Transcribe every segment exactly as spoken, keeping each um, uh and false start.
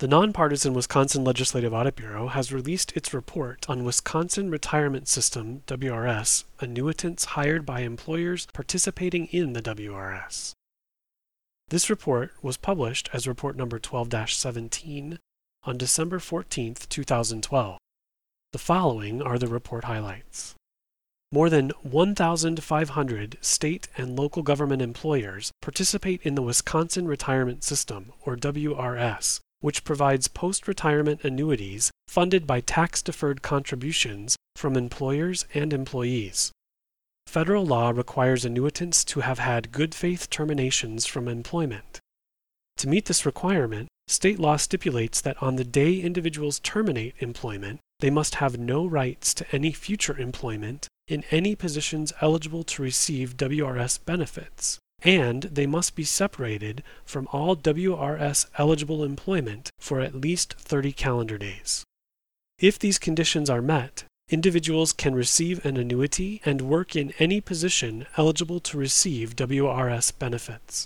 The nonpartisan Wisconsin Legislative Audit Bureau has released its report on Wisconsin Retirement System W R S annuitants hired by employers participating in the W R S. This report was published as report number twelve dash seventeen on December fourteenth, two thousand twelve. The following are the report highlights. More than one thousand five hundred state and local government employers participate in the Wisconsin Retirement System, or W R S, which provides post-retirement annuities funded by tax-deferred contributions from employers and employees. Federal law requires annuitants to have had good faith terminations from employment. To meet this requirement, state law stipulates that on the day individuals terminate employment, they must have no rights to any future employment in any positions eligible to receive W R S benefits, and they must be separated from all W R S-eligible employment for at least thirty calendar days. If these conditions are met, individuals can receive an annuity and work in any position eligible to receive W R S benefits.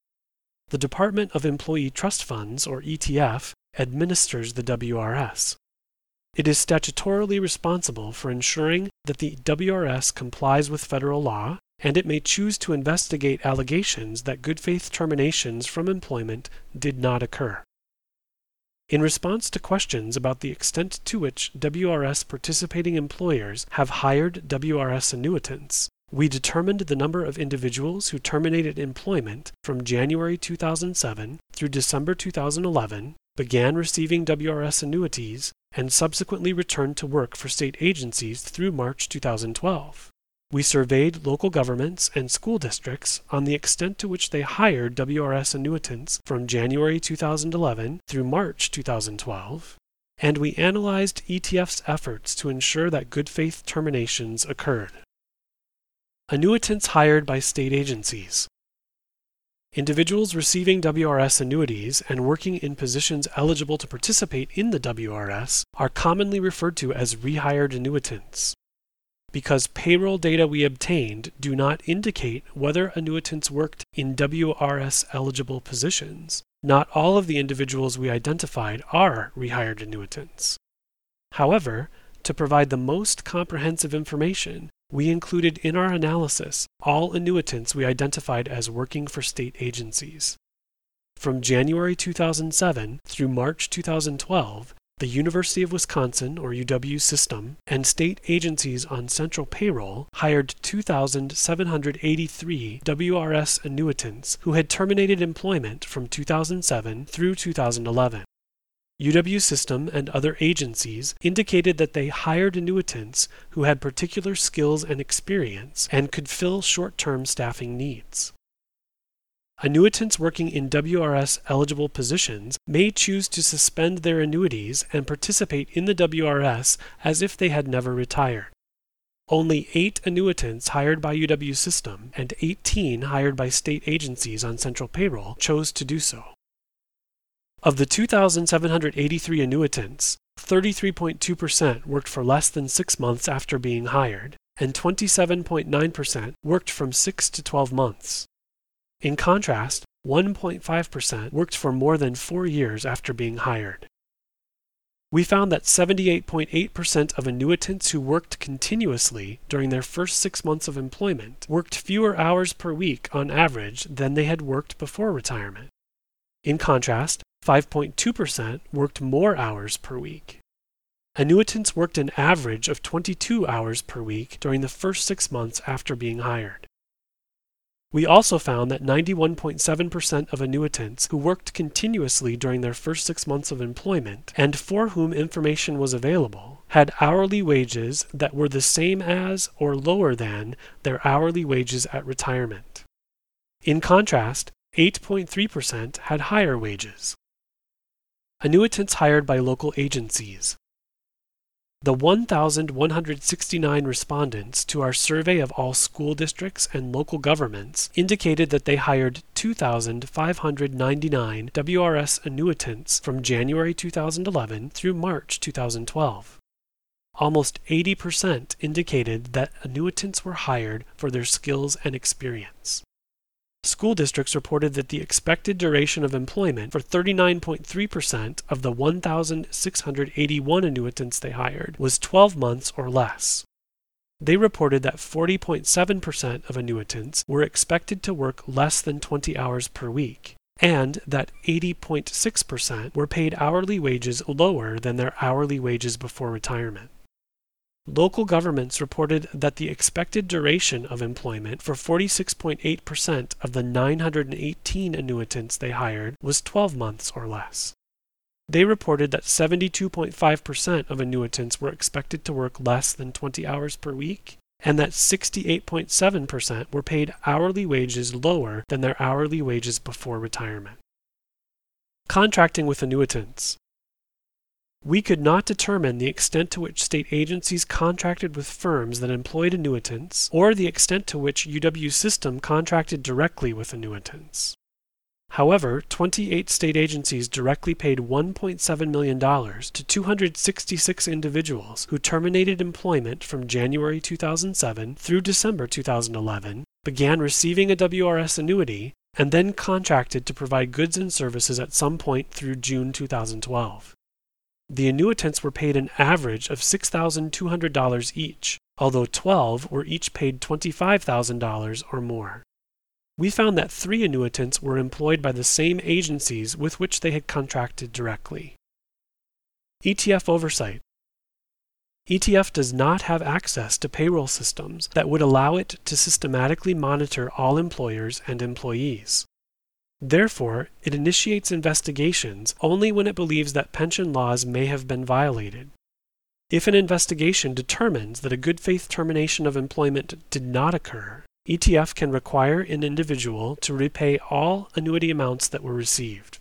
The Department of Employee Trust Funds, or E T F, administers the W R S. It is statutorily responsible for ensuring that the W R S complies with federal law, and it may choose to investigate allegations that good faith terminations from employment did not occur. In response to questions about the extent to which W R S participating employers have hired W R S annuitants, we determined the number of individuals who terminated employment from January two thousand seven through December two thousand eleven, began receiving W R S annuities, and subsequently returned to work for state agencies through March two thousand twelve. We surveyed local governments and school districts on the extent to which they hired W R S annuitants from January two thousand eleven through March two thousand twelve, and we analyzed E T F's efforts to ensure that good faith terminations occurred. Annuitants hired by state agencies. Individuals receiving W R S annuities and working in positions eligible to participate in the W R S are commonly referred to as rehired annuitants. Because payroll data we obtained do not indicate whether annuitants worked in W R S-eligible positions, not all of the individuals we identified are rehired annuitants. However, to provide the most comprehensive information, we included in our analysis all annuitants we identified as working for state agencies. From January two thousand seven through March two thousand twelve, the University of Wisconsin, or U W system, and state agencies on central payroll hired two thousand seven hundred eighty-three W R S annuitants who had terminated employment from two thousand seven through two thousand eleven. U W system and other agencies indicated that they hired annuitants who had particular skills and experience and could fill short-term staffing needs. Annuitants working in W R S-eligible positions may choose to suspend their annuities and participate in the W R S as if they had never retired. Only eight annuitants hired by U W system and eighteen hired by state agencies on central payroll chose to do so. Of the two thousand seven hundred eighty-three annuitants, thirty-three point two percent worked for less than six months after being hired, and twenty-seven point nine percent worked from six to twelve months. In contrast, one point five percent worked for more than four years after being hired. We found that seventy-eight point eight percent of annuitants who worked continuously during their first six months of employment worked fewer hours per week on average than they had worked before retirement. In contrast, five point two percent worked more hours per week. Annuitants worked an average of twenty-two hours per week during the first six months after being hired. We also found that ninety-one point seven percent of annuitants who worked continuously during their first six months of employment and for whom information was available had hourly wages that were the same as or lower than their hourly wages at retirement. In contrast, eight point three percent had higher wages. Annuitants hired by local agencies. The one thousand one hundred sixty-nine respondents to our survey of all school districts and local governments indicated that they hired two thousand five hundred ninety-nine W R S annuitants from January two thousand eleven through March two thousand twelve. Almost eighty percent indicated that annuitants were hired for their skills and experience. School districts reported that the expected duration of employment for thirty-nine point three percent of the one thousand six hundred eighty-one annuitants they hired was twelve months or less. They reported that forty point seven percent of annuitants were expected to work less than twenty hours per week, and that eighty point six percent were paid hourly wages lower than their hourly wages before retirement. Local governments reported that the expected duration of employment for forty-six point eight percent of the nine hundred eighteen annuitants they hired was twelve months or less. They reported that seventy-two point five percent of annuitants were expected to work less than twenty hours per week, and that sixty-eight point seven percent were paid hourly wages lower than their hourly wages before retirement. Contracting with annuitants. We could not determine the extent to which state agencies contracted with firms that employed annuitants, or the extent to which U W's system contracted directly with annuitants. However, twenty-eight state agencies directly paid one point seven million dollars to two hundred sixty-six individuals who terminated employment from January two thousand seven through December two thousand eleven, began receiving a W R S annuity, and then contracted to provide goods and services at some point through June two thousand twelve. The annuitants were paid an average of six thousand two hundred dollars each, although twelve were each paid twenty-five thousand dollars or more. We found that three annuitants were employed by the same agencies with which they had contracted directly. E T F oversight. E T F does not have access to payroll systems that would allow it to systematically monitor all employers and employees. Therefore, it initiates investigations only when it believes that pension laws may have been violated. If an investigation determines that a good faith termination of employment did not occur, E T F can require an individual to repay all annuity amounts that were received.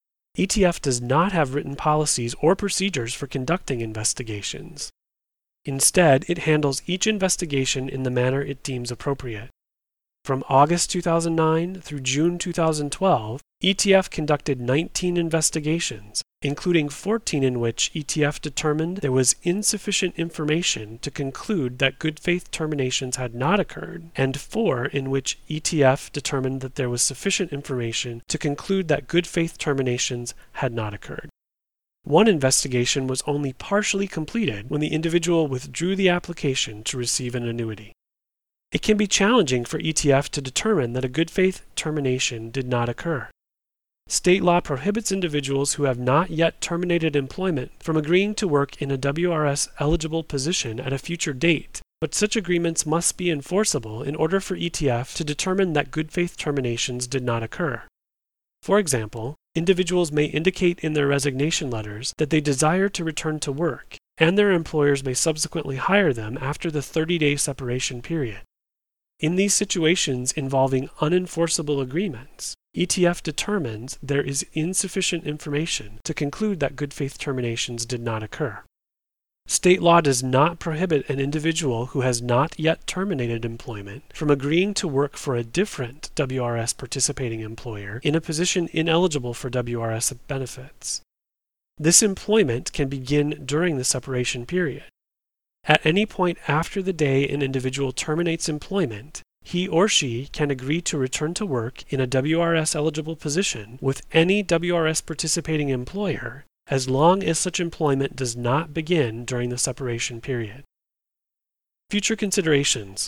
E T F does not have written policies or procedures for conducting investigations. Instead, it handles each investigation in the manner it deems appropriate. From August two thousand nine through June two thousand twelve, E T F conducted nineteen investigations, including fourteen in which E T F determined there was insufficient information to conclude that good faith terminations had not occurred, and four in which E T F determined that there was sufficient information to conclude that good faith terminations had not occurred. One investigation was only partially completed when the individual withdrew the application to receive an annuity. It can be challenging for E T F to determine that a good faith termination did not occur. State law prohibits individuals who have not yet terminated employment from agreeing to work in a W R S-eligible position at a future date, but such agreements must be enforceable in order for E T F to determine that good faith terminations did not occur. For example, individuals may indicate in their resignation letters that they desire to return to work, and their employers may subsequently hire them after the thirty-day separation period. In these situations involving unenforceable agreements, E T F determines there is insufficient information to conclude that good faith terminations did not occur. State law does not prohibit an individual who has not yet terminated employment from agreeing to work for a different W R S participating employer in a position ineligible for W R S benefits. This employment can begin during the separation period. At any point after the day an individual terminates employment, he or she can agree to return to work in a W R S-eligible position with any W R S participating employer, as long as such employment does not begin during the separation period. Future considerations.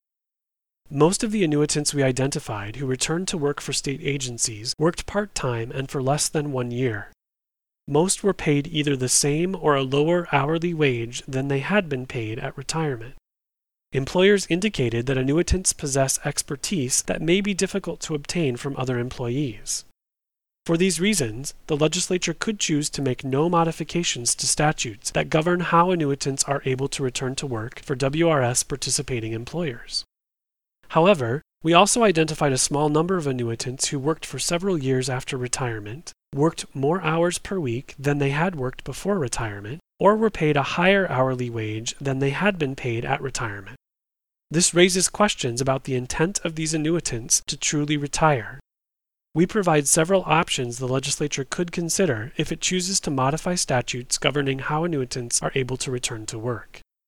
Most of the annuitants we identified who returned to work for state agencies worked part-time and for less than one year. Most were paid either the same or a lower hourly wage than they had been paid at retirement. Employers indicated that annuitants possess expertise that may be difficult to obtain from other employees. For these reasons, the legislature could choose to make no modifications to statutes that govern how annuitants are able to return to work for W R S participating employers. However, we also identified a small number of annuitants who worked for several years after retirement, worked more hours per week than they had worked before retirement, or were paid a higher hourly wage than they had been paid at retirement. This raises questions about the intent of these annuitants to truly retire. We provide several options the legislature could consider if it chooses to modify statutes governing how annuitants are able to return to work.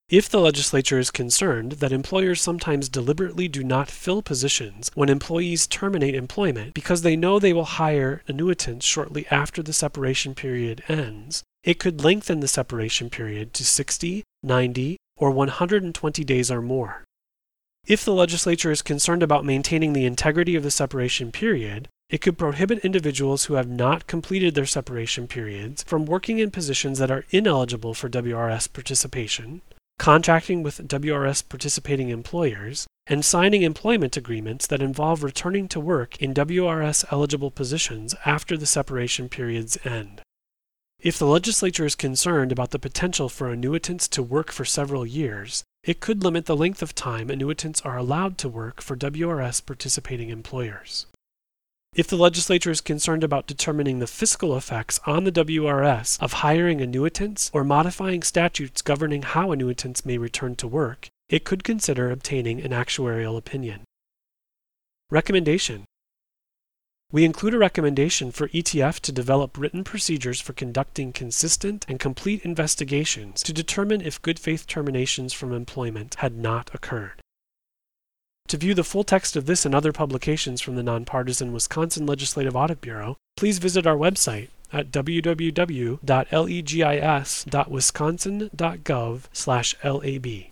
If the legislature is concerned that employers sometimes deliberately do not fill positions when employees terminate employment because they know they will hire annuitants shortly after the separation period ends, it could lengthen the separation period to sixty, ninety, or one hundred twenty days or more. If the legislature is concerned about maintaining the integrity of the separation period, it could prohibit individuals who have not completed their separation periods from working in positions that are ineligible for W R S participation, contracting with W R S participating employers, and signing employment agreements that involve returning to work in W R S-eligible positions after the separation periods end. If the legislature is concerned about the potential for annuitants to work for several years, it could limit the length of time annuitants are allowed to work for W R S participating employers. If the legislature is concerned about determining the fiscal effects on the W R S of hiring annuitants or modifying statutes governing how annuitants may return to work, it could consider obtaining an actuarial opinion. Recommendation. We include a recommendation for E T F to develop written procedures for conducting consistent and complete investigations to determine if good faith terminations from employment had not occurred. To view the full text of this and other publications from the Nonpartisan Wisconsin Legislative Audit Bureau, please visit our website at w w w dot legis dot wisconsin dot gov slash lab.